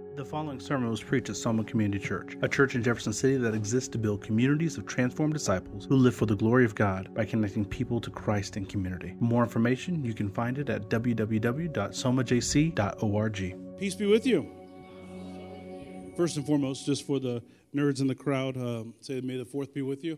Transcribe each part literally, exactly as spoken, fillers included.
The following sermon was preached at Soma Community Church, a church in Jefferson City that exists to build communities of transformed disciples who live for the glory of God by connecting people to Christ in community. For more information, you can find it at w w w dot soma j c dot org. Peace be with you. First and foremost, just for the nerds in the crowd, um, say may the fourth be with you.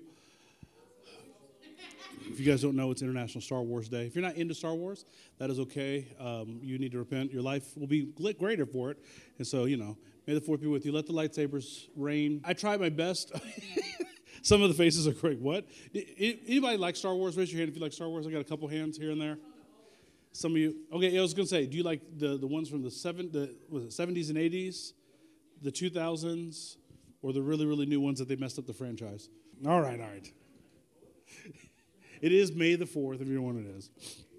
If you guys don't know, it's International Star Wars Day. If you're not into Star Wars, that is okay. Um, you need to repent. Your life will be greater for it. And so, you know, may the fourth be with you. Let the lightsabers rain. I tried my best. Some of the faces are great. What? Anybody like Star Wars? Raise your hand if you like Star Wars. I got a couple hands here and there. Some of you. Okay, I was going to say, do you like the, the ones from the, seven, the was it seventies and eighties, the two thousands, or the really, really new ones that they messed up the franchise? All right, all right. It is May the fourth, if you know when it is.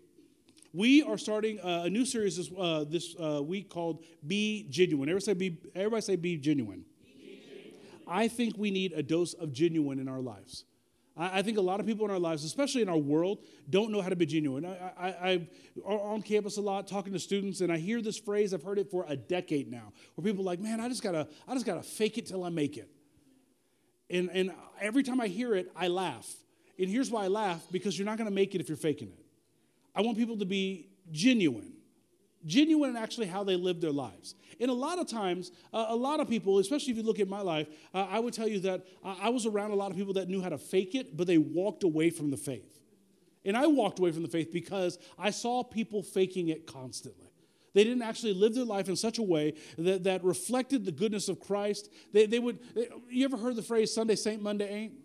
We are starting uh, a new series this, uh, this uh, week called Be Genuine. Everybody say Be, everybody say Be Genuine. Be genuine. I think we need a dose of genuine in our lives. I, I think a lot of people in our lives, especially in our world, don't know how to be genuine. I, I, I'm on campus a lot talking to students, and I hear this phrase. I've heard it for a decade now, where people are like, man, I just gotta, I just gotta fake it till I make it. And, and every time I hear it, I laugh. And here's why I laugh, because you're not going to make it if you're faking it. I want people to be genuine. Genuine in actually how they live their lives. And a lot of times, uh, a lot of people, especially if you look at my life, uh, I would tell you that uh, I was around a lot of people that knew how to fake it, but they walked away from the faith. And I walked away from the faith because I saw people faking it constantly. They didn't actually live their life in such a way that, that reflected the goodness of Christ. They, they would. They, you ever heard the phrase, Sunday Saint, Monday ain't?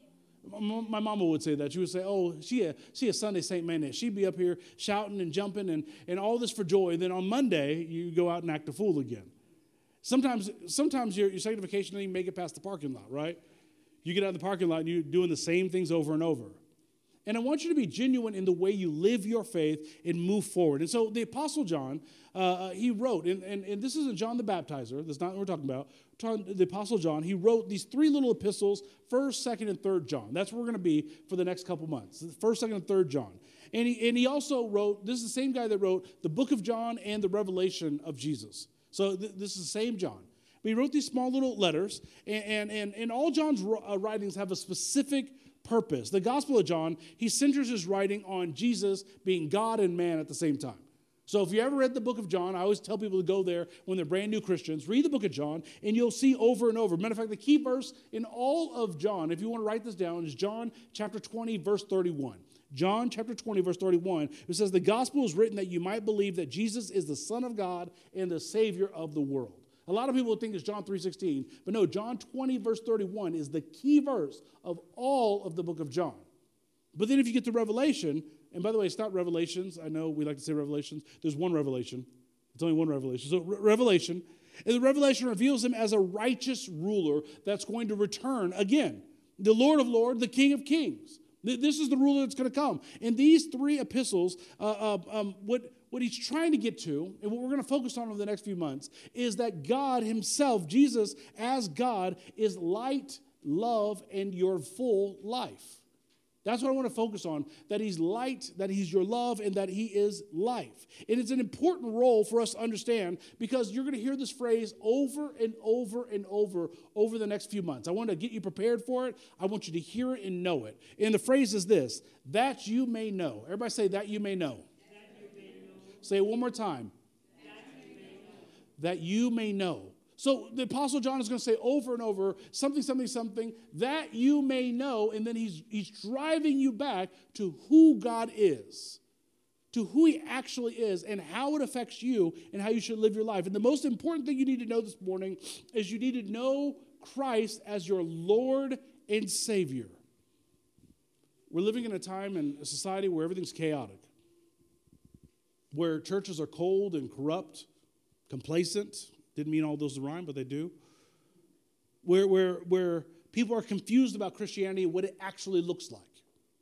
My mama would say that. She would say, oh, she a, she a Sunday Saint man. She'd be up here shouting and jumping and, and all this for joy. Then on Monday, you go out and act a fool again. Sometimes sometimes your, your sanctification doesn't even make it past the parking lot, right? You get out of the parking lot and you're doing the same things over and over. And I want you to be genuine in the way you live your faith and move forward. And so the Apostle John, uh, he wrote, and, and, and this isn't John the Baptizer. That's not what we're talking about. The Apostle John, he wrote these three little epistles, first, second, and third John. That's where we're going to be for the next couple months, first, second, and third John. And he, and he also wrote, this is the same guy that wrote the book of John and the Revelation of Jesus. So th- this is the same John. But he wrote these small little letters, and, and, and, and all John's writings have a specific purpose. The Gospel of John, he centers his writing on Jesus being God and man at the same time. So if you ever read the book of John, I always tell people to go there when they're brand new Christians, read the book of John, and you'll see over and over. Matter of fact, the key verse in all of John, if you want to write this down, is John chapter twenty, verse thirty-one. John chapter twenty, verse thirty-one, it says, the gospel is written that you might believe that Jesus is the Son of God and the Savior of the world. A lot of people think it's John three sixteen, but no, John twenty, verse thirty-one is the key verse of all of the book of John. But then if you get to Revelation, and by the way, it's not Revelations. I know we like to say Revelations. There's one Revelation. It's only one Revelation. So Re- Revelation, and the Revelation reveals him as a righteous ruler that's going to return again. The Lord of Lords, the King of Kings. This is the ruler that's going to come. And these three epistles, uh, uh, um, what, what he's trying to get to, and what we're going to focus on over the next few months, is that God himself, Jesus as God, is light, love, and your full life. That's what I want to focus on, that he's light, that he's your love, and that he is life. And it's an important role for us to understand, because you're going to hear this phrase over and over and over over the next few months. I want to get you prepared for it. I want you to hear it and know it. And the phrase is this, that you may know. Everybody say, that you may know. That you may know. Say it one more time. That you may know. That you may know. So the Apostle John is going to say over and over, something, something, something, that you may know, and then he's, he's driving you back to who God is, to who he actually is, and how it affects you, and how you should live your life. And the most important thing you need to know this morning is you need to know Christ as your Lord and Savior. We're living in a time and a society where everything's chaotic, where churches are cold and corrupt, complacent. Didn't mean all those to rhyme, but they do. Where, where, where people are confused about Christianity and what it actually looks like.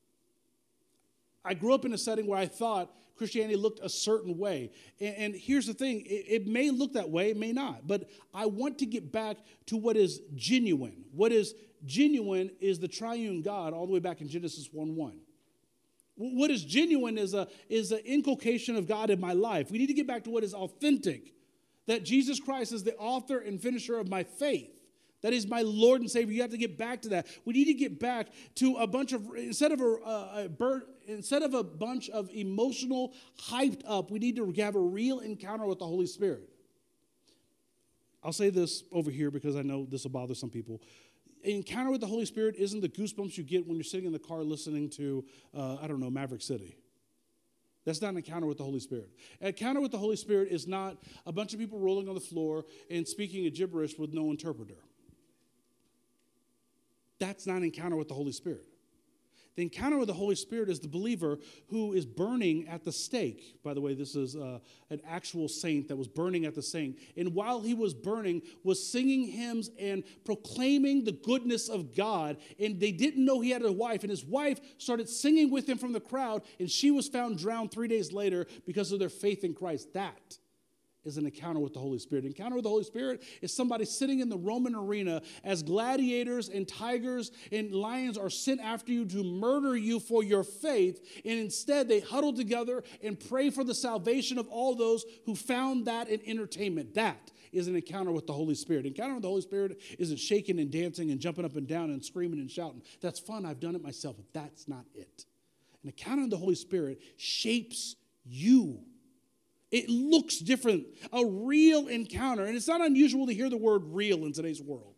I grew up in a setting where I thought Christianity looked a certain way. And, and here's the thing, it, it may look that way, it may not. But I want to get back to what is genuine. What is genuine is the triune God all the way back in Genesis one one. What is genuine is a is an inculcation of God in my life. We need to get back to what is authentic. that Jesus Christ is the author and finisher of my faith. That is my Lord and Savior. You have to get back to that. We need to get back to a bunch of, instead of a, a, a bird, instead of a bunch of emotional, hyped up, we need to have a real encounter with the Holy Spirit. I'll say this over here because I know this will bother some people. An encounter with the Holy Spirit isn't the goosebumps you get when you're sitting in the car listening to, uh, I don't know, Maverick City. That's not an encounter with the Holy Spirit. An encounter with the Holy Spirit is not a bunch of people rolling on the floor and speaking a gibberish with no interpreter. That's not an encounter with the Holy Spirit. The encounter with the Holy Spirit is the believer who is burning at the stake. By the way, this is uh, an actual saint that was burning at the stake. And while he was burning, was singing hymns and proclaiming the goodness of God. And they didn't know he had a wife. And his wife started singing with him from the crowd. And she was found drowned three days later because of their faith in Christ. That is an encounter with the Holy Spirit. Encounter with the Holy Spirit is somebody sitting in the Roman arena as gladiators and tigers and lions are sent after you to murder you for your faith, and instead they huddle together and pray for the salvation of all those who found that in entertainment. That is an encounter with the Holy Spirit. Encounter with the Holy Spirit isn't shaking and dancing and jumping up and down and screaming and shouting. That's fun. I've done it myself, but that's not it. An encounter with the Holy Spirit shapes you. It looks different, a real encounter. And it's not unusual to hear the word real in today's world.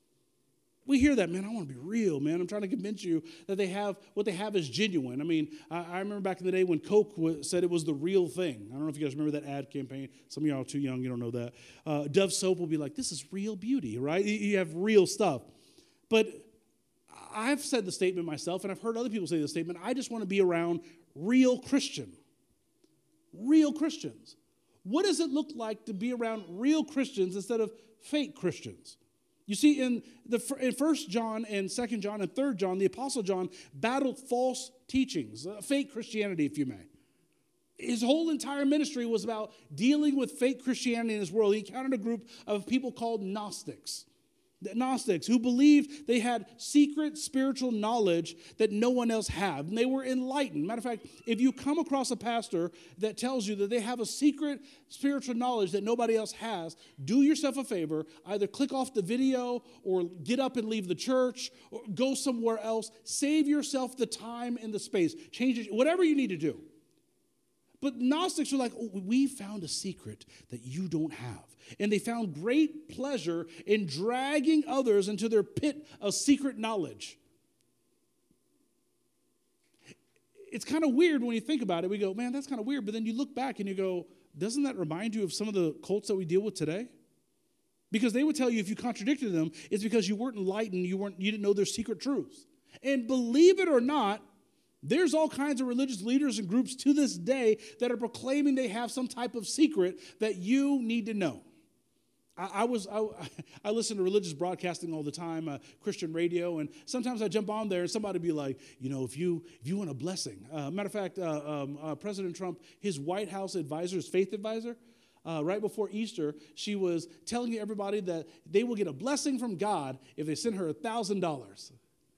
We hear that, man, I want to be real, man. I'm trying to convince you that they have, what they have is genuine. I mean, I, I remember back in the day when Coke was, said it was the real thing. I don't know if you guys remember that ad campaign. Some of y'all are too young, you don't know that. Uh, Dove soap will be like, this is real beauty, right? You have real stuff. But I've said the statement myself, and I've heard other people say the statement, I just want to be around real Christian. Real Christians. What does it look like to be around real Christians instead of fake Christians? You see, in the in First John and Second John and Third John, the Apostle John battled false teachings, uh, fake Christianity, if you may. His whole entire ministry was about dealing with fake Christianity in his world. He encountered a group of people called Gnostics. The Gnostics who believed they had secret spiritual knowledge that no one else had. And they were enlightened. Matter of fact, if you come across a pastor that tells you that they have a secret spiritual knowledge that nobody else has, do yourself a favor. Either click off the video or get up and leave the church or go somewhere else. Save yourself the time and the space. Change it, whatever you need to do. But Gnostics were like, oh, we found a secret that you don't have. And they found great pleasure in dragging others into their pit of secret knowledge. It's kind of weird when you think about it. We go, man, that's kind of weird. But then you look back and you go, doesn't that remind you of some of the cults that we deal with today? Because they would tell you if you contradicted them, it's because you weren't enlightened, you weren't, you didn't know their secret truths. And believe it or not, there's all kinds of religious leaders and groups to this day that are proclaiming they have some type of secret that you need to know. I, I was I, I listen to religious broadcasting all the time, uh, Christian radio, and sometimes I jump on there and somebody be like, you know, if you if you want a blessing. Uh, matter of fact, uh, um, uh, President Trump, his White House advisor, his faith advisor, uh, right before Easter, she was telling everybody that they will get a blessing from God if they send her a thousand dollars.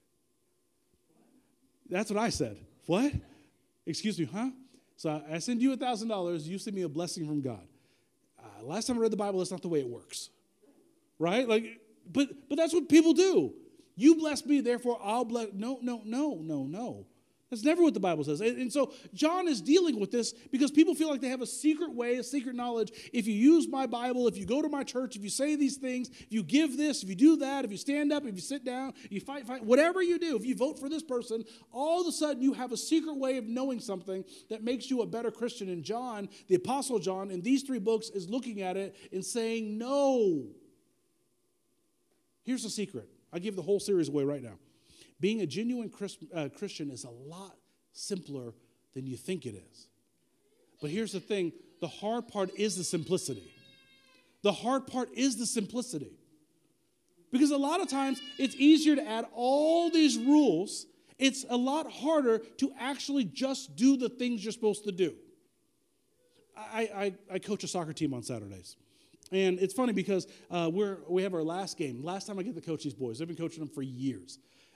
That's what I said. What? Excuse me, huh? So I send you a thousand dollars. You send me a blessing from God. Uh, last time I read the Bible, that's not the way it works, right? Like, but but that's what people do. You bless me, therefore I'll bless. No, no, no, no, no. That's never what the Bible says. And, and so John is dealing with this because people feel like they have a secret way, a secret knowledge. If you use my Bible, if you go to my church, if you say these things, if you give this, if you do that, if you stand up, if you sit down, if you fight, fight, whatever you do, if you vote for this person, all of a sudden you have a secret way of knowing something that makes you a better Christian. And John, the Apostle John, in these three books is looking at it and saying, no. Here's the secret. I'll give the whole series away right now. Being a genuine Christ, uh, Christian is a lot simpler than you think it is. But here's the thing. The hard part is the simplicity. The hard part is the simplicity. Because a lot of times it's easier to add all these rules. It's a lot harder to actually just do the things you're supposed to do. I, I, I coach a soccer team on Saturdays. And it's funny because uh, we're, we have our last game. Last time I get to coach these boys. I've been coaching them for years.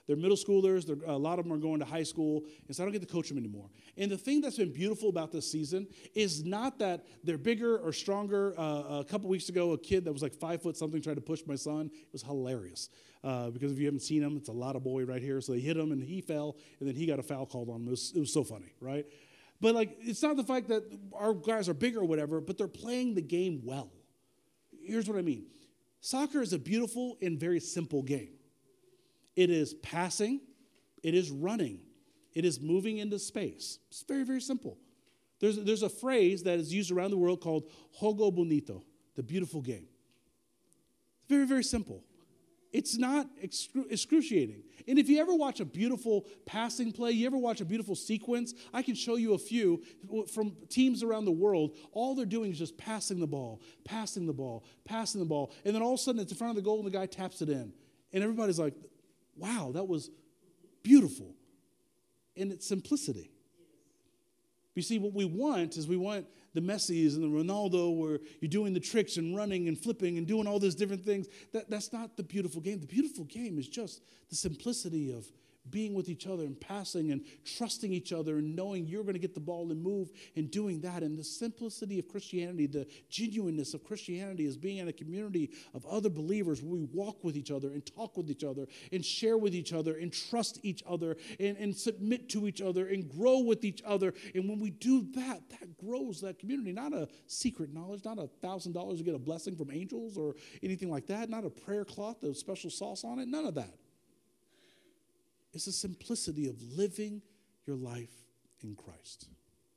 they're middle schoolers. They're, a lot of them are going to high school, and so I don't get to coach them anymore. And the thing that's been beautiful about this season is not that they're bigger or stronger. Uh, a couple weeks ago, a kid that was like five foot something tried to push my son. It was hilarious uh, because if you haven't seen him, it's a lot of boy right here. So they hit him, and he fell, and then he got a foul called on him. It was, it was so funny, right? But like, it's not the fact that our guys are bigger or whatever, but they're playing the game well. Here's what I mean. Soccer is a beautiful and very simple game. It is passing. It is running. It is moving into space. It's very, very simple. There's, there's a phrase that is used around the world called Jogo Bonito, the beautiful game. Very, very simple. It's not excru- excruciating. And if you ever watch a beautiful passing play, you ever watch a beautiful sequence, I can show you a few from teams around the world. All they're doing is just passing the ball, passing the ball, passing the ball. And then all of a sudden it's in front of the goal and the guy taps it in. And everybody's like, wow, that was beautiful. And it's simplicity. You see, what we want is we want the Messis and the Ronaldo where you're doing the tricks and running and flipping and doing all those different things. That, that's not the beautiful game. The beautiful game is just the simplicity of being with each other and passing and trusting each other and knowing you're going to get the ball and move and doing that. And the simplicity of Christianity, the genuineness of Christianity is being in a community of other believers where we walk with each other and talk with each other and share with each other and trust each other and, and submit to each other and grow with each other. And when we do that, that grows that community. Not a secret knowledge, not a thousand dollars to get a blessing from angels or anything like that, not a prayer cloth, a special sauce on it, none of that. It's the simplicity of living your life in Christ.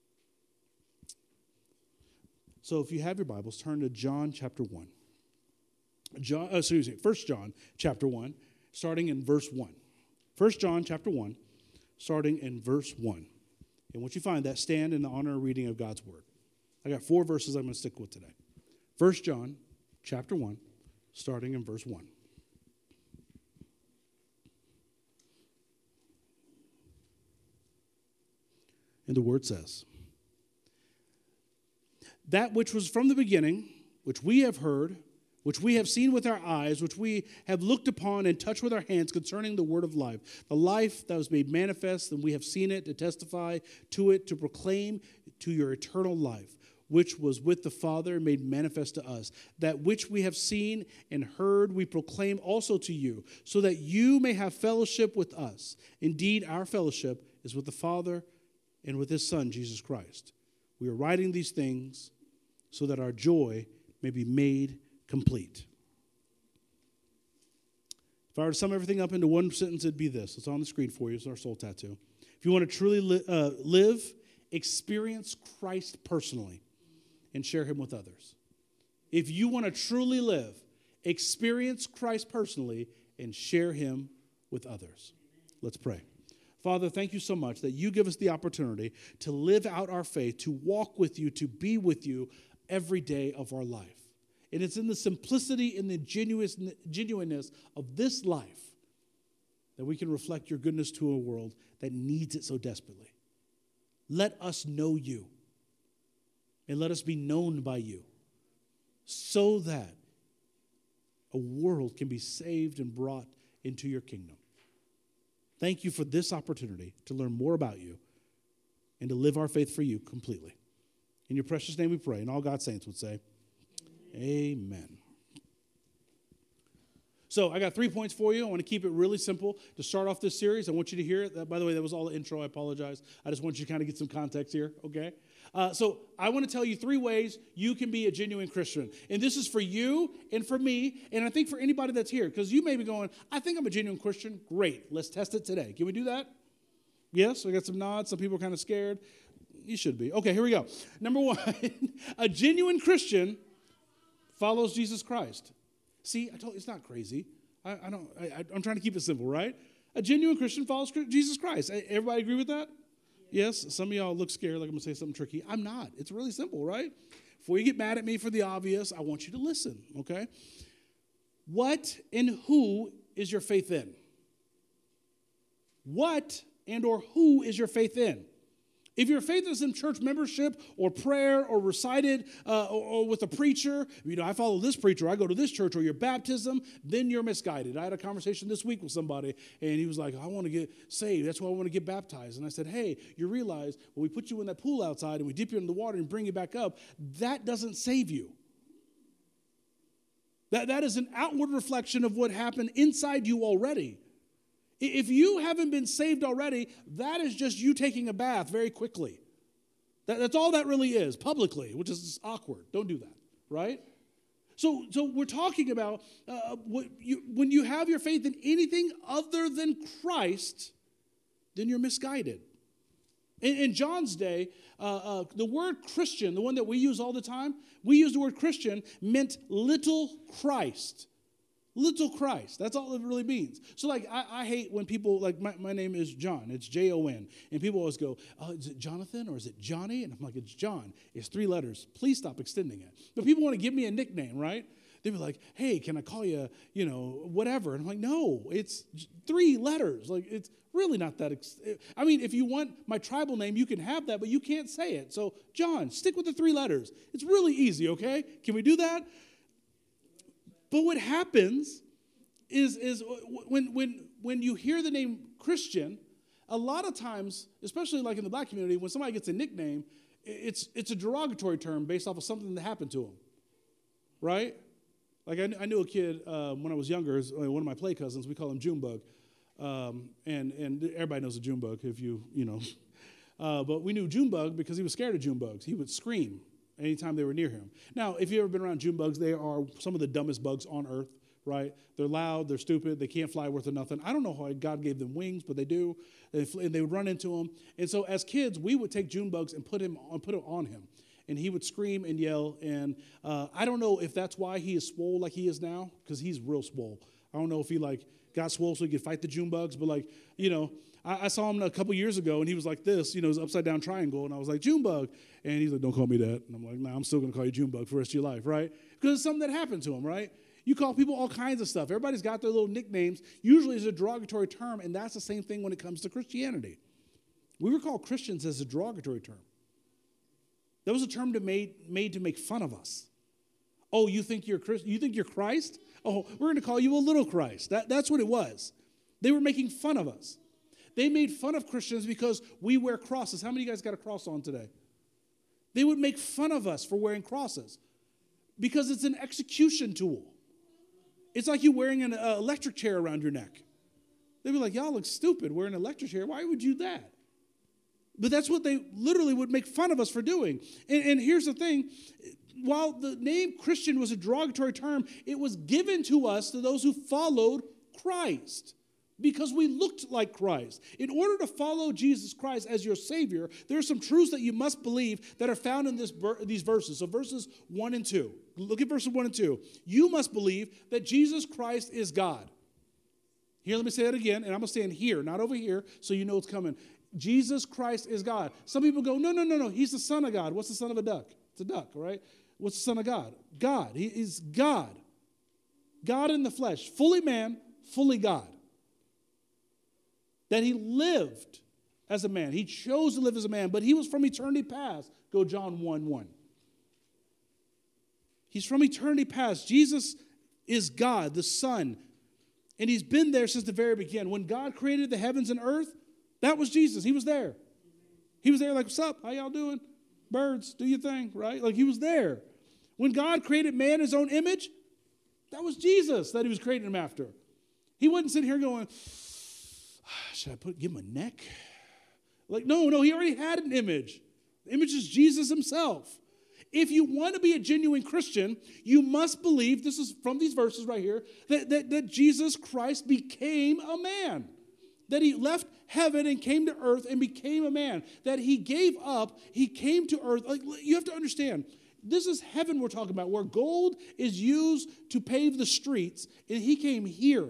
So if you have your Bibles, turn to John chapter one. John, uh, excuse me, First John chapter one, starting in verse one. First John chapter one, starting in verse one. And once you find that, stand in the honor and reading of God's word. I got four verses I'm going to stick with today. First John chapter one, starting in verse one. And the word says, that which was from the beginning, which we have heard, which we have seen with our eyes, which we have looked upon and touched with our hands concerning the word of life, the life that was made manifest, and we have seen it to testify to it, to proclaim to your eternal life, which was with the Father and made manifest to us. That which we have seen and heard we proclaim also to you, so that you may have fellowship with us. Indeed, our fellowship is with the Father and with his Son, Jesus Christ. We are writing these things so that our joy may be made complete. If I were to sum everything up into one sentence, it'd be this. It's on the screen for you. It's our soul tattoo. If you want to truly li- uh, live, experience Christ personally and share him with others. If you want to truly live, experience Christ personally and share him with others. Let's pray. Father, thank you so much that you give us the opportunity to live out our faith, to walk with you, to be with you every day of our life. And it's in the simplicity and the genuineness of this life that we can reflect your goodness to a world that needs it so desperately. Let us know you and let us be known by you so that a world can be saved and brought into your kingdom. Thank you for this opportunity to learn more about you and to live our faith for you completely. In your precious name we pray, and all God's saints would say, amen. Amen. So I got three points for you. I want to keep it really simple. To start off this series, I want you to hear it. That, by the way, that was all the intro. I apologize. I just want you to kind of get some context here, okay? Uh, so I want to tell you three ways you can be a genuine Christian. And this is for you and for me, and I think for anybody that's here, because you may be going, I think I'm a genuine Christian. Great. Let's test it today. Can we do that? Yes? I got some nods. Some people are kind of scared. You should be. Okay, here we go. Number one, a genuine Christian follows Jesus Christ. See, I told you, it's not crazy. I, I don't. I, I'm trying to keep it simple, right? A genuine Christian follows Jesus Christ. Everybody agree with that? Yes. Some of y'all look scared, like I'm going to say something tricky. I'm not. It's really simple, right? Before you get mad at me for the obvious, I want you to listen, okay? What and who is your faith in? What and or who is your faith in? If your faith is in church membership or prayer or recited uh, or, or with a preacher, you know, I follow this preacher, I go to this church, or your baptism, then you're misguided. I had a conversation this week with somebody, and he was like, I want to get saved. That's why I want to get baptized. And I said, hey, you realize when we put you in that pool outside and we dip you in the water and bring you back up, that doesn't save you. That, that is an outward reflection of what happened inside you already. If you haven't been saved already, that is just you taking a bath very quickly. That, that's all that really is, publicly, which is awkward. Don't do that, right? So, so we're talking about uh, what you, when you have your faith in anything other than Christ, then you're misguided. In, in John's day, uh, uh, the word Christian, the one that we use all the time, we use the word Christian, meant little Christ. Little Christ. That's all it really means. So, like, I, I hate when people, like, my, my name is John. It's J O N. And people always go, oh, is it Jonathan or is it Johnny? And I'm like, it's John. It's three letters. Please stop extending it. But people want to give me a nickname, right? They'd be like, hey, can I call you, you know, whatever? And I'm like, no, it's three letters. Like, it's really not that. Ex- I mean, if you want my tribal name, you can have that, but you can't say it. So, John, stick with the three letters. It's really easy, okay? Can we do that? But what happens is, is when, when, when you hear the name Christian, a lot of times, especially like in the black community, when somebody gets a nickname, it's, it's a derogatory term based off of something that happened to them, right? Like I, I knew a kid um, when I was younger, one of my play cousins, we call him Junebug. Um, and, and everybody knows a Junebug if you, you know. Uh, but we knew Junebug because he was scared of Junebugs. He would scream anytime they were near him. Now, if you've ever been around June bugs, they are some of the dumbest bugs on earth, right? They're loud, they're stupid, they can't fly worth of nothing. I don't know how God gave them wings, but they do. They fl- and they would run into them. And so as kids, we would take June bugs and put him on, put it on him. And he would scream and yell. And uh, I don't know if that's why he is swole like he is now, because he's real swole. I don't know if he like got swole so he could fight the June bugs, but like, you know, I, I saw him a couple years ago, and he was like this, you know, his upside down triangle, and I was like, Junebug. And he's like, don't call me that. And I'm like, nah, I'm still going to call you Junebug for the rest of your life, right? Because it's something that happened to him, right? You call people all kinds of stuff. Everybody's got their little nicknames. Usually it's a derogatory term, and that's the same thing when it comes to Christianity. We were called Christians as a derogatory term. That was a term to made, made to make fun of us. Oh, you think you're Christ? You think you're Christ? Oh, we're going to call you a little Christ. That, that's what it was. They were making fun of us. They made fun of Christians because we wear crosses. How many of you guys got a cross on today? They would make fun of us for wearing crosses because it's an execution tool. It's like you wearing an uh, electric chair around your neck. They'd be like, y'all look stupid wearing an electric chair. Why would you do that? But that's what they literally would make fun of us for doing. And, and here's the thing. While the name Christian was a derogatory term, it was given to us, to those who followed Christ, because we looked like Christ. In order to follow Jesus Christ as your Savior, there are some truths that you must believe that are found in this, these verses. So verses one and two. Look at verses one and two. You must believe that Jesus Christ is God. Here, let me say that again, and I'm going to stand here, not over here, so you know it's coming. Jesus Christ is God. Some people go, no, no, no, no, he's the Son of God. What's the son of a duck? It's a duck, right? What's the Son of God? God. He is God. God in the flesh. Fully man, fully God. That he lived as a man. He chose to live as a man, but he was from eternity past. Go John one one. He's from eternity past. Jesus is God, the Son. And he's been there since the very beginning. When God created the heavens and earth, that was Jesus. He was there. He was there like, what's up? How y'all doing? Birds, do your thing, right? Like he was there. When God created man in his own image, that was Jesus that he was creating him after. He wasn't sitting here going, should I put give him a neck? Like, no, no, he already had an image. The image is Jesus himself. If you want to be a genuine Christian, you must believe, this is from these verses right here, that, that, that Jesus Christ became a man. That he left heaven and came to earth and became a man. That he gave up, he came to earth. Like, you have to understand, this is heaven we're talking about, where gold is used to pave the streets, and he came here.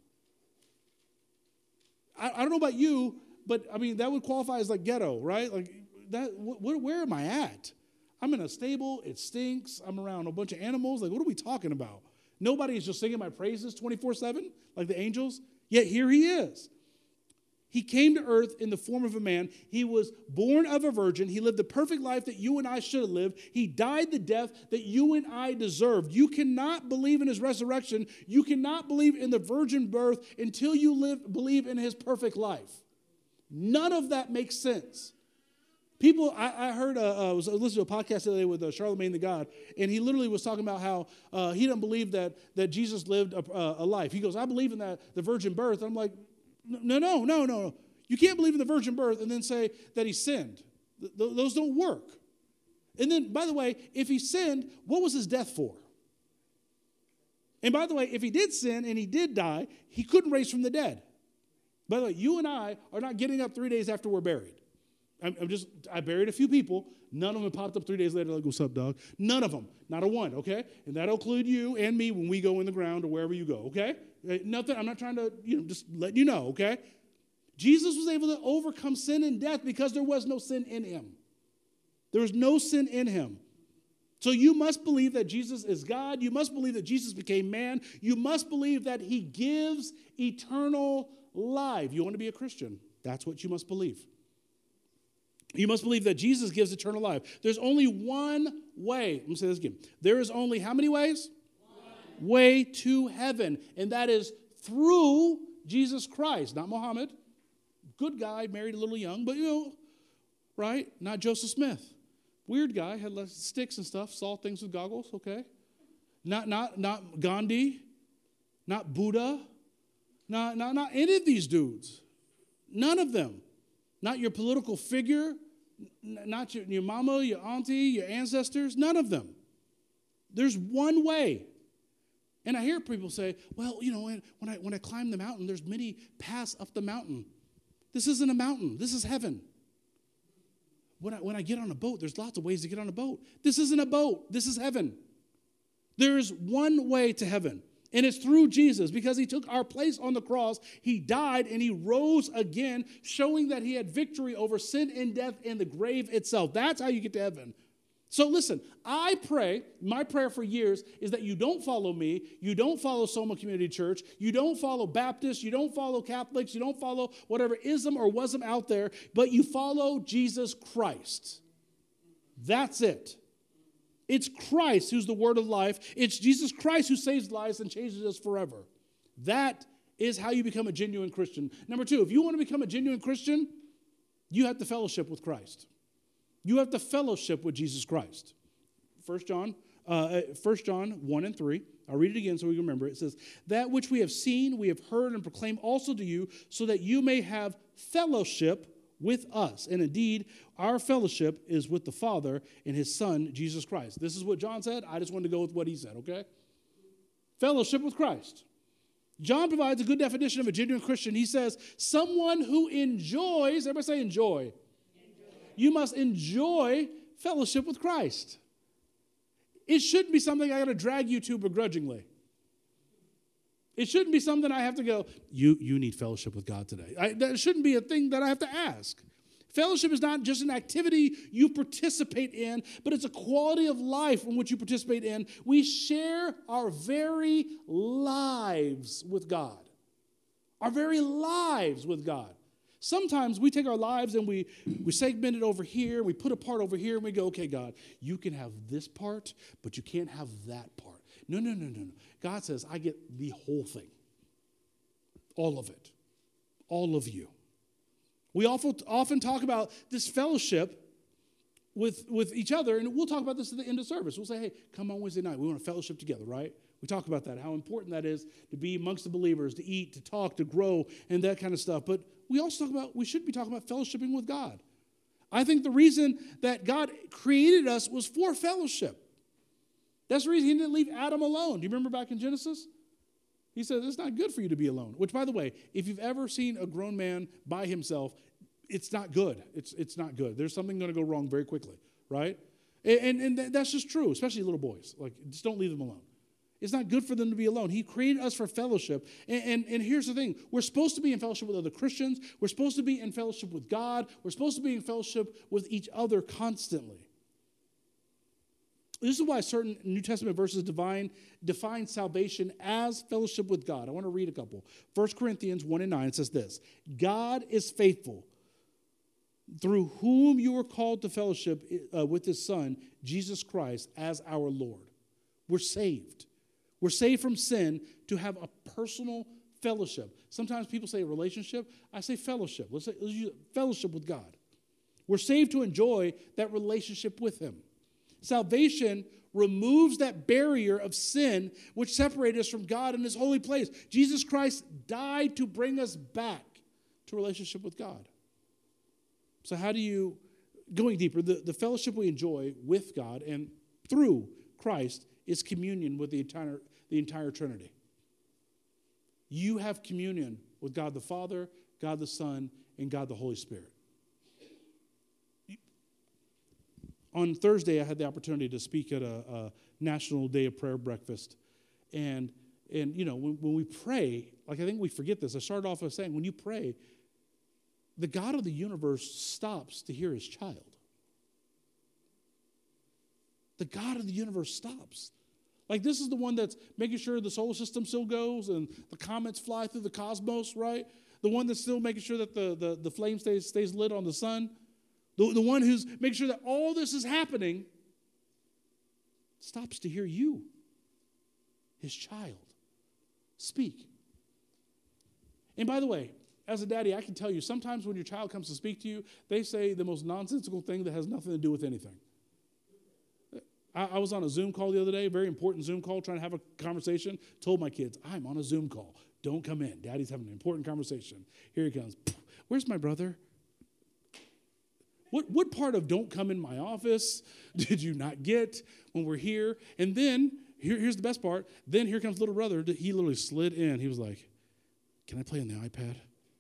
I, I don't know about you, but I mean, that would qualify as like ghetto, right? Like, that. Wh- where am I at? I'm in a stable, it stinks, I'm around a bunch of animals. Like, what are we talking about? Nobody is just singing my praises twenty-four seven, like the angels, yet here he is. He came to earth in the form of a man. He was born of a virgin. He lived the perfect life that you and I should have lived. He died the death that you and I deserved. You cannot believe in his resurrection. You cannot believe in the virgin birth until you live, believe in his perfect life. None of that makes sense. People, I, I heard, uh, I was listening to a podcast the other day with uh, Charlemagne the God, and he literally was talking about how uh, he didn't believe that, that Jesus lived a, a life. He goes, I believe in that, the virgin birth. And I'm like, no, no, no, no. You can't believe in the virgin birth and then say that he sinned. Th- th- those don't work. And then, by the way, if he sinned, what was his death for? And by the way, if he did sin and he did die, he couldn't raise from the dead. By the way, you and I are not getting up three days after we're buried. I'm, I'm just, I buried a few people. None of them popped up three days later like, what's up, dog? None of them. Not a one, okay? And that'll include you and me when we go in the ground or wherever you go, okay? Nothing, I'm not trying to, you know, just let you know, okay? Jesus was able to overcome sin and death because there was no sin in him. There was no sin in him. So you must believe that Jesus is God. You must believe that Jesus became man. You must believe that he gives eternal life. You want to be a Christian? That's what you must believe. You must believe that Jesus gives eternal life. There's only one way. Let me say this again. There is only how many ways? One. Way to heaven. And that is through Jesus Christ, not Muhammad. Good guy, married a little young, but you know, right? Not Joseph Smith. Weird guy, had less sticks and stuff, saw things with goggles, okay? Not not not Gandhi, not Buddha, not, not, not any of these dudes. None of them. Not your political figure, not your, your mama, your auntie, your ancestors, none of them. There's one way. And I hear people say, well, you know, when I, when I climb the mountain, there's many paths up the mountain. This isn't a mountain. This is heaven. When I, when I get on a boat, there's lots of ways to get on a boat. This isn't a boat. This is heaven. There's one way to heaven. And it's through Jesus, because he took our place on the cross. He died and he rose again, showing that he had victory over sin and death and the grave itself. That's how you get to heaven. So listen, I pray, my prayer for years is that you don't follow me, you don't follow Soma Community Church, you don't follow Baptists, you don't follow Catholics, you don't follow whatever ism or wasm out there, but you follow Jesus Christ. That's it. It's Christ who's the word of life. It's Jesus Christ who saves lives and changes us forever. That is how you become a genuine Christian. Number two, if you want to become a genuine Christian, you have to fellowship with Christ. You have to fellowship with Jesus Christ. First John, uh, First John one and three. I'll read it again so we can remember. It says, that which we have seen, we have heard and proclaim also to you, so that you may have fellowship with us. And indeed, our fellowship is with the Father and his Son, Jesus Christ. This is what John said. I just wanted to go with what he said, okay? Fellowship with Christ. John provides a good definition of a genuine Christian. He says, someone who enjoys, everybody say enjoy. enjoy. You must enjoy fellowship with Christ. It shouldn't be something I got to drag you to begrudgingly. It shouldn't be something I have to go, you, you need fellowship with God today. I, that shouldn't be a thing that I have to ask. Fellowship is not just an activity you participate in, but it's a quality of life in which you participate in. We share our very lives with God. Our very lives with God. Sometimes we take our lives and we, we segment it over here, we put a part over here, and we go, okay, God, you can have this part, but you can't have that part. No, no, no, no, no. God says, I get the whole thing. All of it. All of you. We often, often talk about this fellowship with, with each other, and we'll talk about this at the end of service. We'll say, hey, come on Wednesday night. We want to fellowship together, right? We talk about that, how important that is to be amongst the believers, to eat, to talk, to grow, and that kind of stuff. But we also talk about, we should be talking about fellowshipping with God. I think the reason that God created us was for fellowship. That's the reason he didn't leave Adam alone. Do you remember back in Genesis? He said, it's not good for you to be alone. Which, by the way, if you've ever seen a grown man by himself, it's not good. It's, it's not good. There's something going to go wrong very quickly, right? And, and, and that's just true, especially little boys. Like, just don't leave them alone. It's not good for them to be alone. He created us for fellowship. And, and, and here's the thing. We're supposed to be in fellowship with other Christians. We're supposed to be in fellowship with God. We're supposed to be in fellowship with each other constantly. This is why certain New Testament verses divine, define salvation as fellowship with God. I want to read a couple. First Corinthians one and nine, it says this: God is faithful, through whom you are called to fellowship uh, with his Son, Jesus Christ, as our Lord. We're saved. We're saved from sin to have a personal fellowship. Sometimes people say relationship. I say fellowship. Let's say let's use fellowship with God. We're saved to enjoy that relationship with him. Salvation removes that barrier of sin which separated us from God in his holy place. Jesus Christ died to bring us back to relationship with God. So how do you, going deeper, the, the fellowship we enjoy with God and through Christ is communion with the entire, the entire Trinity. You have communion with God the Father, God the Son, and God the Holy Spirit. On Thursday, I had the opportunity to speak at a, a National Day of Prayer breakfast. And, and you know, when, when we pray, like I think we forget this. I started off by saying, when you pray, the God of the universe stops to hear his child. The God of the universe stops. Like this is the one that's making sure the solar system still goes and the comets fly through the cosmos, right? The one that's still making sure that the, the, the flame stays, stays lit on the sun. The, the one who's making sure that all this is happening stops to hear you, his child, speak. And by the way, as a daddy, I can tell you, sometimes when your child comes to speak to you, they say the most nonsensical thing that has nothing to do with anything. I, I was on a Zoom call the other day, very important Zoom call, trying to have a conversation. Told my kids, I'm on a Zoom call. Don't come in. Daddy's having an important conversation. Here he comes. Where's my brother? What, what part of don't come in my office did you not get when we're here? And then, here, here's the best part. Then here comes little brother. He literally slid in. He was like, can I play on the iPad?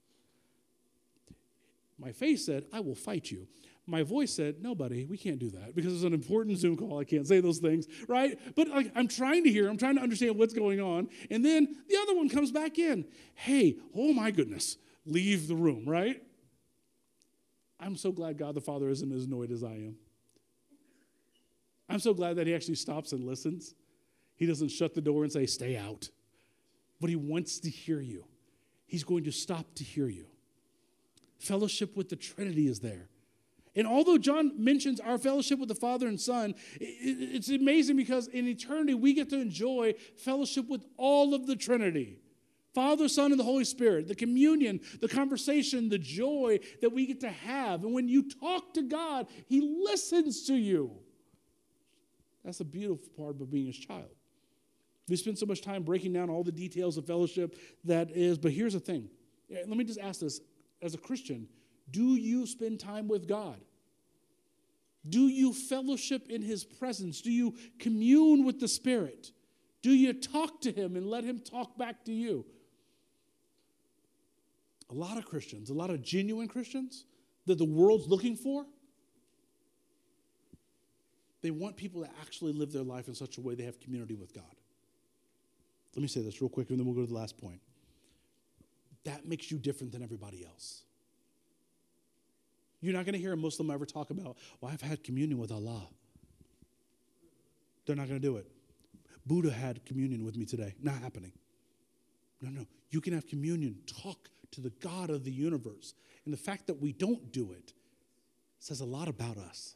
My face said, I will fight you. My voice said, no, buddy, we can't do that because it's an important Zoom call. I can't say those things, right? But like, I'm trying to hear. I'm trying to understand what's going on. And then the other one comes back in. Hey, oh my goodness, leave the room, right? I'm so glad God the Father isn't as annoyed as I am. I'm so glad that he actually stops and listens. He doesn't shut the door and say, stay out. But he wants to hear you. He's going to stop to hear you. Fellowship with the Trinity is there. And although John mentions our fellowship with the Father and Son, it's amazing because in eternity we get to enjoy fellowship with all of the Trinity. Father, Son, and the Holy Spirit, the communion, the conversation, the joy that we get to have. And when you talk to God, he listens to you. That's the beautiful part about being his child. We spend so much time breaking down all the details of fellowship that is, but here's the thing. Let me just ask this. As a Christian, do you spend time with God? Do you fellowship in his presence? Do you commune with the Spirit? Do you talk to him and let him talk back to you? A lot of Christians, a lot of genuine Christians that the world's looking for, they want people to actually live their life in such a way they have community with God. Let me say this real quick and then we'll go to the last point. That makes you different than everybody else. You're not going to hear a Muslim ever talk about, well, I've had communion with Allah. They're not going to do it. Buddha had communion with me today. Not happening. No, no. You can have communion. Talk to the God of the universe. And the fact that we don't do it says a lot about us.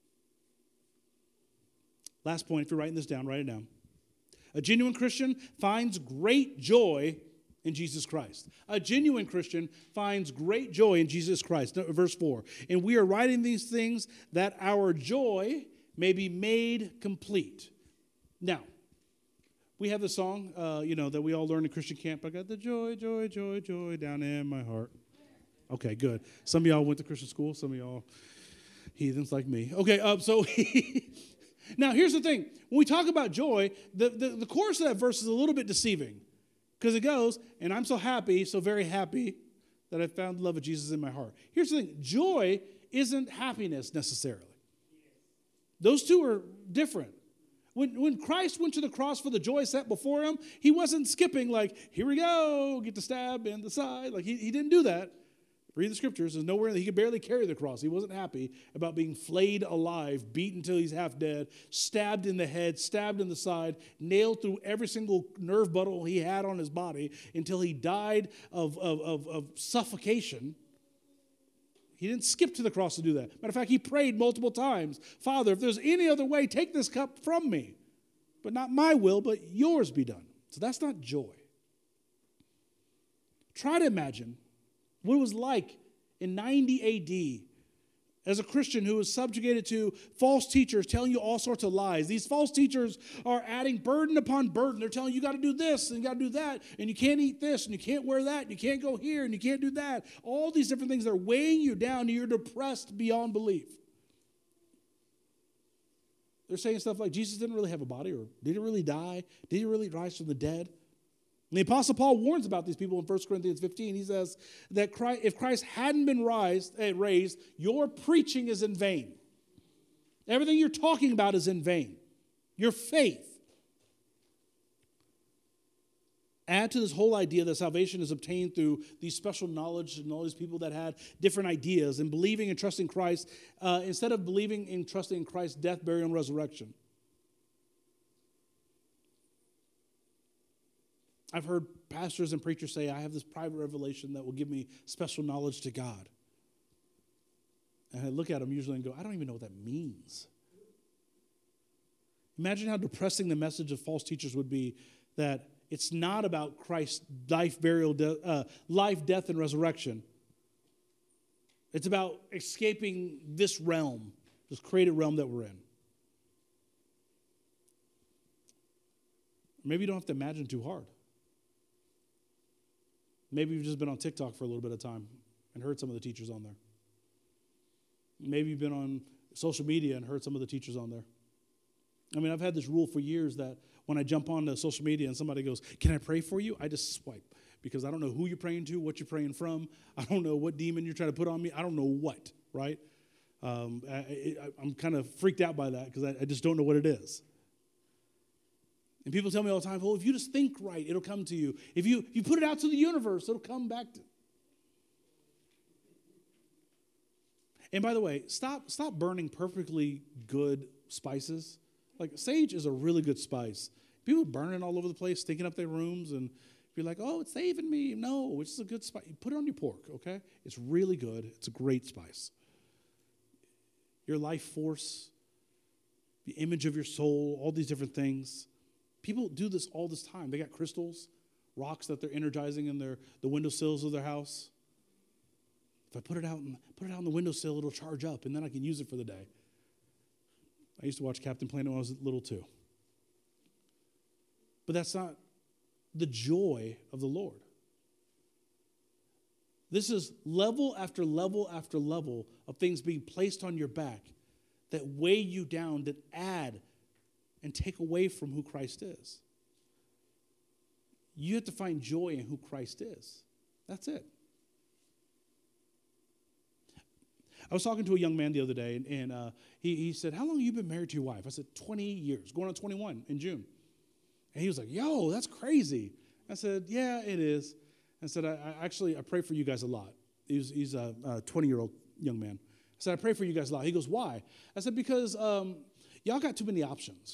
Last point, if you're writing this down, write it down. A genuine Christian finds great joy in Jesus Christ. A genuine Christian finds great joy in Jesus Christ. Verse four. And we are writing these things that our joy may be made complete. Now, we have the song, uh, you know, that we all learn in Christian camp. I got the joy, joy, joy, joy down in my heart. Okay, good. Some of y'all went to Christian school. Some of y'all heathens like me. Okay, uh, so now here's the thing. When we talk about joy, the, the, the chorus of that verse is a little bit deceiving. Because it goes, and I'm so happy, so very happy, that I found the love of Jesus in my heart. Here's the thing. Joy isn't happiness necessarily. Those two are different. When, when Christ went to the cross for the joy set before him, he wasn't skipping like, here we go, get the stab in the side. Like he, he didn't do that. Read the scriptures. There's nowhere he could barely carry the cross. He wasn't happy about being flayed alive, beaten until he's half dead, stabbed in the head, stabbed in the side, nailed through every single nerve bundle he had on his body until he died of, of, of, of suffocation. He didn't skip to the cross to do that. Matter of fact, he prayed multiple times, Father, if there's any other way, take this cup from me. But not my will, but yours be done. So that's not joy. Try to imagine what it was like in ninety A D as a Christian who was subjugated to false teachers telling you all sorts of lies. These false teachers are adding burden upon burden. They're telling you you got to do this and you got to do that, and you can't eat this and you can't wear that and you can't go here and you can't do that. All these different things are weighing you down and you're depressed beyond belief. They're saying stuff like Jesus didn't really have a body, or did he really die? Did he really rise from the dead? And the Apostle Paul warns about these people in First Corinthians fifteen. He says that Christ, if Christ hadn't been raised, uh, raised, your preaching is in vain. Everything you're talking about is in vain. Your faith. Add to this whole idea that salvation is obtained through these special knowledge and all these people that had different ideas, and believing and trusting Christ uh, instead of believing and trusting in Christ's death, burial, and resurrection. I've heard pastors and preachers say, I have this private revelation that will give me special knowledge to God. And I look at them usually and go, I don't even know what that means. Imagine how depressing the message of false teachers would be, that it's not about Christ's life, burial, de- uh, life, death, and resurrection. It's about escaping this realm, this created realm that we're in. Maybe you don't have to imagine too hard. Maybe you've just been on TikTok for a little bit of time and heard some of the teachers on there. Maybe you've been on social media and heard some of the teachers on there. I mean, I've had this rule for years that when I jump on to social media and somebody goes, can I pray for you? I just swipe, because I don't know who you're praying to, what you're praying from. I don't know what demon you're trying to put on me. I don't know what, right? Um, I, I, I'm kind of freaked out by that because I, I just don't know what it is. And people tell me all the time, well, if you just think right, it'll come to you. If you, if you put it out to the universe, it'll come back to. And by the way, stop, stop burning perfectly good spices. Like sage is a really good spice. People burn it all over the place, stinking up their rooms, and be like, oh, it's saving me. No, it's a good spice. Put it on your pork, okay? It's really good. It's a great spice. Your life force, the image of your soul, all these different things. People do this all this time. They got crystals, rocks that they're energizing in their the windowsills of their house. If I put it out and put it out on the windowsill, it'll charge up, and then I can use it for the day. I used to watch Captain Planet when I was little too. But that's not the joy of the Lord. This is level after level after level of things being placed on your back that weigh you down, that add and take away from who Christ is. You have to find joy in who Christ is. That's it. I was talking to a young man the other day, and, and uh, he, he said, how long have you been married to your wife? I said, twenty years, going on twenty-one in June. And he was like, yo, that's crazy. I said, yeah, it is. I said, I, I actually, I pray for you guys a lot. He's, he's a twenty-year-old young man. I said, I pray for you guys a lot. He goes, why? I said, because um, y'all got too many options.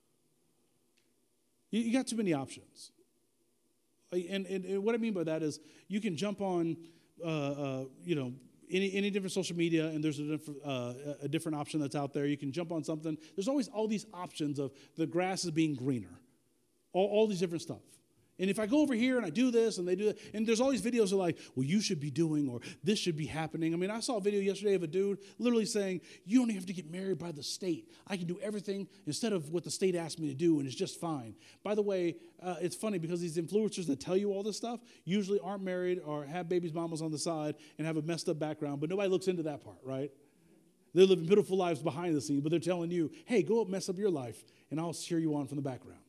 You, you got too many options. And, and, and what I mean by that is you can jump on, uh, uh, you know, Any, any different social media, and there's a different, uh, a different option that's out there. You can jump on something. There's always all these options of the grass is being greener, all, all these different stuff. And if I go over here and I do this and they do that, and there's all these videos of like, well, you should be doing, or this should be happening. I mean, I saw a video yesterday of a dude literally saying, you don't even have to get married by the state. I can do everything instead of what the state asked me to do, and it's just fine. By the way, uh, it's funny because these influencers that tell you all this stuff usually aren't married or have babies' mamas on the side and have a messed up background, but nobody looks into that part, right? They're living pitiful lives behind the scenes, but they're telling you, hey, go up, mess up your life, and I'll cheer you on from the background.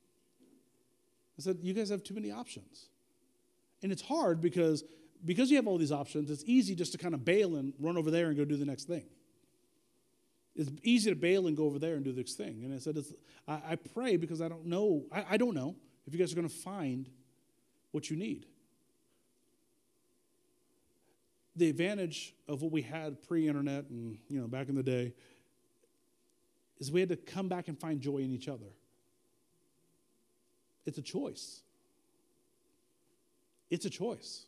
I said, you guys have too many options. And it's hard because, because you have all these options, it's easy just to kind of bail and run over there and go do the next thing. It's easy to bail and go over there and do the next thing. And I said, it's, I, I pray because I don't know, I, I don't know if you guys are going to find what you need. the advantage of what we had pre-internet and, you know, back in the day is we had to come back and find joy in each other. It's a choice. It's a choice.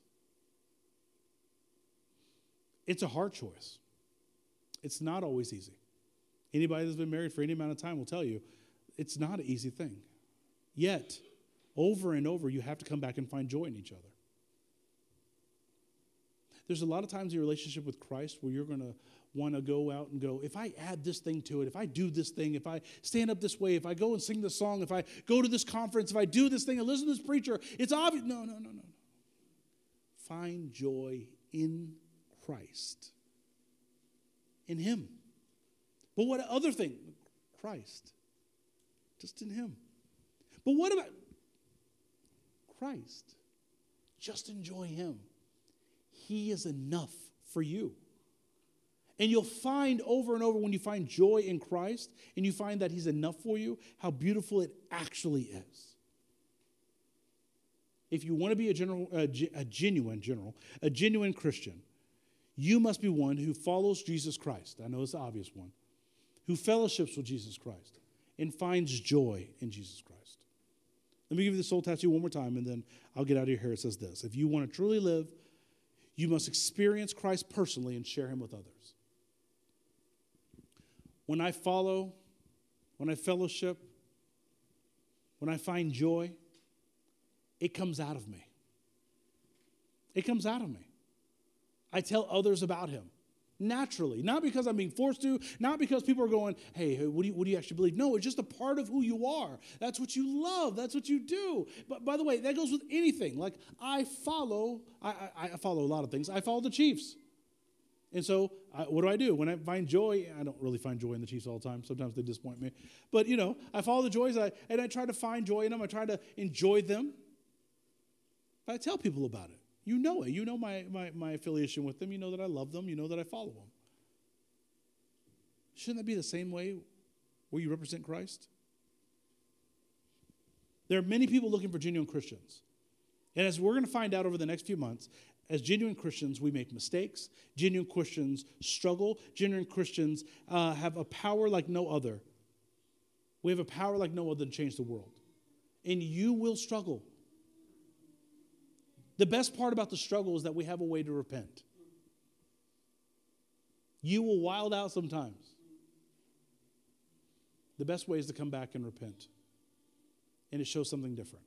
It's a hard choice. It's not always easy. Anybody that's been married for any amount of time will tell you it's not an easy thing. Yet, over and over, you have to come back and find joy in each other. There's a lot of times in your relationship with Christ where you're going to want to go out and go, if I add this thing to it, if I do this thing, if I stand up this way, if I go and sing this song, if I go to this conference, if I do this thing and listen to this preacher, it's obvious. No, no, no, no, no. Find joy in Christ. In Him. But what other thing? Christ. Just in Him. But what about Christ? Just enjoy Him. He is enough for you. And you'll find over and over when you find joy in Christ and you find that He's enough for you, how beautiful it actually is. If you want to be a, general, a, a genuine, general, a genuine Christian, you must be one who follows Jesus Christ. I know it's the obvious one. Who fellowships with Jesus Christ and finds joy in Jesus Christ. Let me give you the soul tattoo one more time, and then I'll get out of your hair. It says this. If you want to truly live, you must experience Christ personally and share Him with others. When I follow, when I fellowship, when I find joy, it comes out of me. It comes out of me. I tell others about Him. Naturally, not because I'm being forced to, not because people are going, hey, what do you, what do you actually believe? No, it's just a part of who you are. That's what you love. That's what you do. But by the way, that goes with anything. Like I follow, I, I, I follow a lot of things. I follow the Chiefs. And so I, what do I do? When I find joy, I don't really find joy in the Chiefs all the time. Sometimes they disappoint me. But, you know, I follow the joys I, and I try to find joy in them. I try to enjoy them. But I tell people about it. You know it. You know my, my, my affiliation with them. You know that I love them. You know that I follow them. Shouldn't that be the same way where you represent Christ? There are many people looking for genuine Christians. And as we're going to find out over the next few months, as genuine Christians, we make mistakes. Genuine Christians struggle. Genuine Christians uh, have a power like no other. We have a power like no other to change the world. And you will struggle. The best part about the struggle is that we have a way to repent. You will wild out sometimes. The best way is to come back and repent. And it shows something different.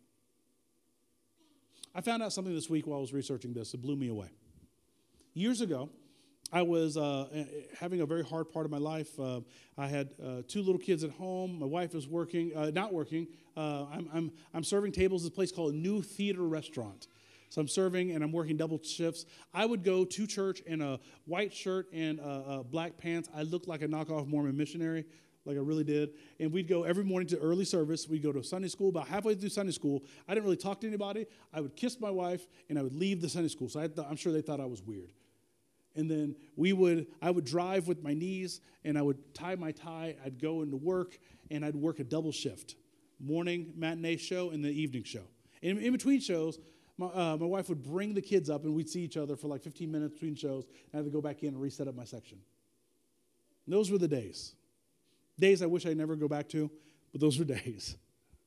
I found out something this week while I was researching this. It blew me away. Years ago, I was uh, having a very hard part of my life. Uh, I had uh, two little kids at home. My wife was working, uh, not working. Uh, I'm, I'm, I'm serving tables at a place called New Theater Restaurant. So I'm serving and I'm working double shifts. I would go to church in a white shirt and uh, uh, black pants. I looked like a knockoff Mormon missionary, like I really did. And we'd go every morning to early service. We'd go to Sunday school. About halfway through Sunday school, I didn't really talk to anybody. I would kiss my wife and I would leave the Sunday school. So I th- I'm sure they thought I was weird. And then we would, I would drive with my knees and I would tie my tie. I'd go into work and I'd work a double shift, morning matinee show and the evening show. And in between shows, My, uh, my wife would bring the kids up, and we'd see each other for like fifteen minutes between shows, and I had to go back in and reset up my section. And those were the days. Days I wish I'd never go back to, but those were days.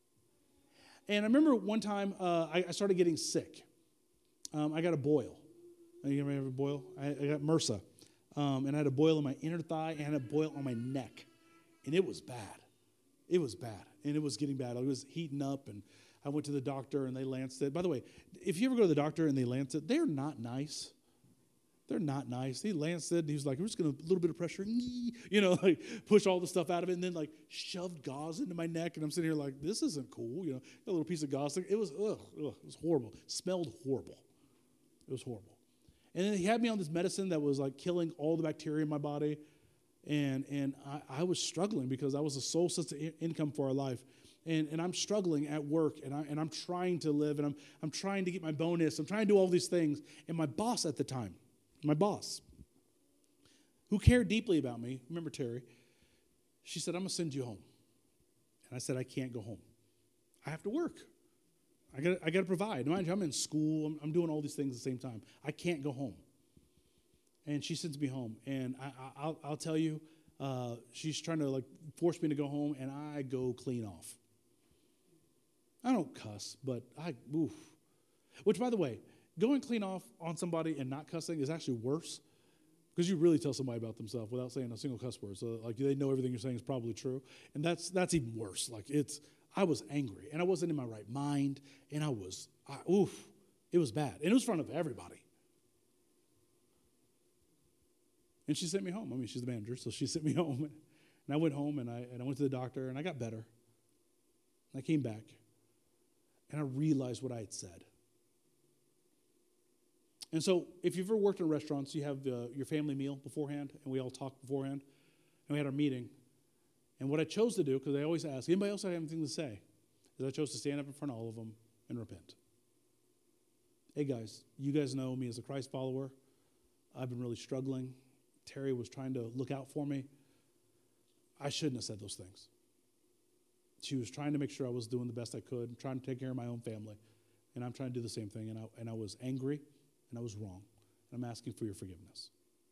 And I remember one time uh, I, I started getting sick. Um, I got a boil. You ever have a boil? I, I got MRSA. Um, and I had a boil on my inner thigh, and I had a boil on my neck. And it was bad. It was bad. And it was getting bad. It was heating up, and I went to the doctor and they lanced it. By the way, if you ever go to the doctor and they lance it, they're not nice. They're not nice. He lanced it and he was like, we're just going to, a little bit of pressure, you know, like push all the stuff out of it, and then like shoved gauze into my neck. And I'm sitting here like, this isn't cool. You know, a little piece of gauze. It was, ugh, ugh, it was horrible. It smelled horrible. It was horrible. And then he had me on this medicine that was like killing all the bacteria in my body. And, and I, I was struggling because I was a sole source of income for our life. And, and I'm struggling at work, and, I, and I'm trying to live, and I'm, I'm trying to get my bonus. I'm trying to do all these things. And my boss at the time, my boss, who cared deeply about me, remember Terry, she said, I'm going to send you home. And I said, I can't go home. I have to work. I got I got to provide. Mind you, I'm in school. I'm, I'm doing all these things at the same time. I can't go home. and she sends me home. And I, I, I'll, I'll tell you, uh, she's trying to like force me to go home, and I go clean off. I don't cuss, but I, oof. Which, by the way, going clean off on somebody and not cussing is actually worse, because you really tell somebody about themselves without saying a single cuss word. So like they know everything you're saying is probably true. And that's that's even worse. Like it's, I was angry, and I wasn't in my right mind, and I was, I, oof, it was bad. And it was in front of everybody. And she sent me home. I mean, she's the manager, so she sent me home. And I went home, and I and I went to the doctor, and I got better. And I came back, and I realized what I had said. And so if you've ever worked in restaurants, you have uh, your family meal beforehand, and we all talk beforehand, and we had our meeting. And what I chose to do, because I always ask, anybody else have anything to say, is I chose to stand up in front of all of them and repent. Hey, guys, you guys know me as a Christ follower. I've been really struggling. Terry was trying to look out for me. I shouldn't have said those things. She was trying to make sure I was doing the best I could, trying to take care of my own family. And I'm trying to do the same thing, and I, and I was angry. And I was wrong. And I'm asking for your forgiveness.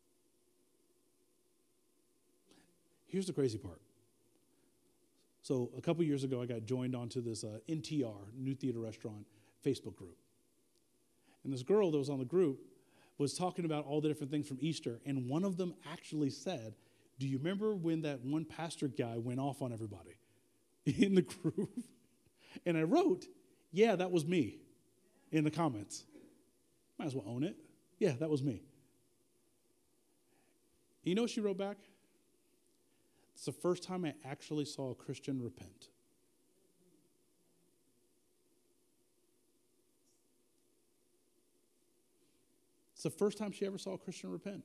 Here's the crazy part. So a couple years ago, I got joined onto this uh, N T R, New Theater Restaurant, Facebook group. And this girl that was on the group was talking about all the different things from Easter. And one of them actually said, do you remember when that one pastor guy went off on everybody in the group? And I wrote, yeah, that was me, in the comments. Might as well own it. Yeah, that was me. You know what she wrote back? It's the first time I actually saw a Christian repent. It's the first time she ever saw a Christian repent.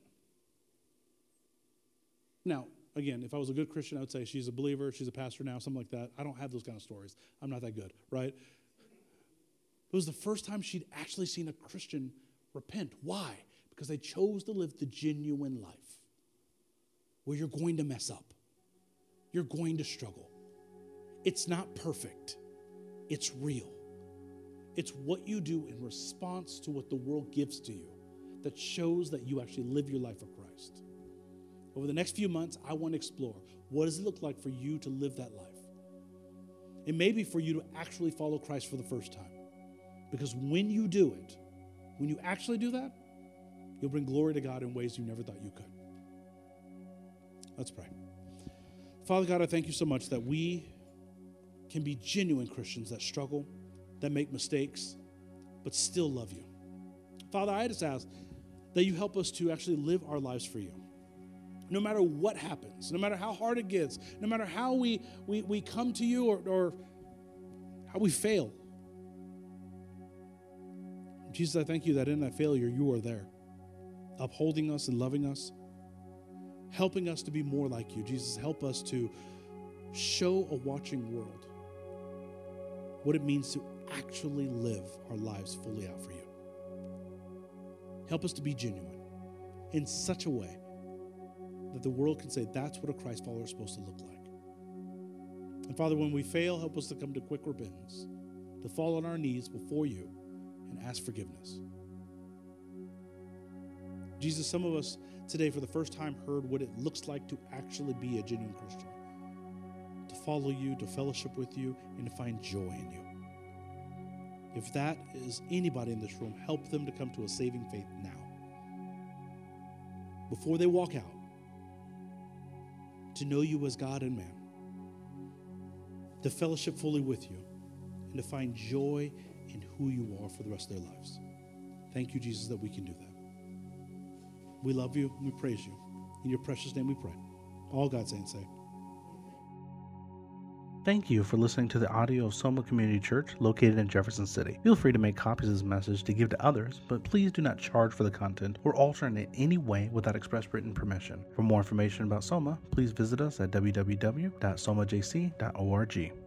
Now, again, if I was a good Christian, I would say she's a believer, she's a pastor now, something like that. I don't have those kind of stories. I'm not that good, right? It was the first time she'd actually seen a Christian repent. Why? Because they chose to live the genuine life where you're going to mess up. You're going to struggle. It's not perfect. It's real. It's what you do in response to what the world gives to you that shows that you actually live your life for Christ. Over the next few months, I want to explore what does it look like for you to live that life. It may be for you to actually follow Christ for the first time. Because when you do it, when you actually do that, you'll bring glory to God in ways you never thought you could. Let's pray. Father God, I thank you so much that we can be genuine Christians that struggle, that make mistakes, but still love you. Father, I just ask that you help us to actually live our lives for you. No matter what happens, no matter how hard it gets, no matter how we, we, we come to you or, or how we fail. Jesus, I thank you that in that failure, you are there, upholding us and loving us, helping us to be more like you. Jesus, help us to show a watching world what it means to actually live our lives fully out for you. Help us to be genuine in such a way that the world can say that's what a Christ follower is supposed to look like. And Father, when we fail, help us to come to quick repentance, to fall on our knees before you and ask forgiveness. Jesus, some of us today for the first time heard what it looks like to actually be a genuine Christian, to follow you, to fellowship with you, and to find joy in you. If that is anybody in this room, help them to come to a saving faith now. Before they walk out, to know you as God and man, to fellowship fully with you, and to find joy in who you are for the rest of their lives. Thank you, Jesus, that we can do that. We love you and we praise you. In your precious name we pray. All God's saints say. Thank you for listening to the audio of Soma Community Church located in Jefferson City. Feel free to make copies of this message to give to others, but please do not charge for the content or alter it in any way without express written permission. For more information about Soma, please visit us at w w w dot soma j c dot org.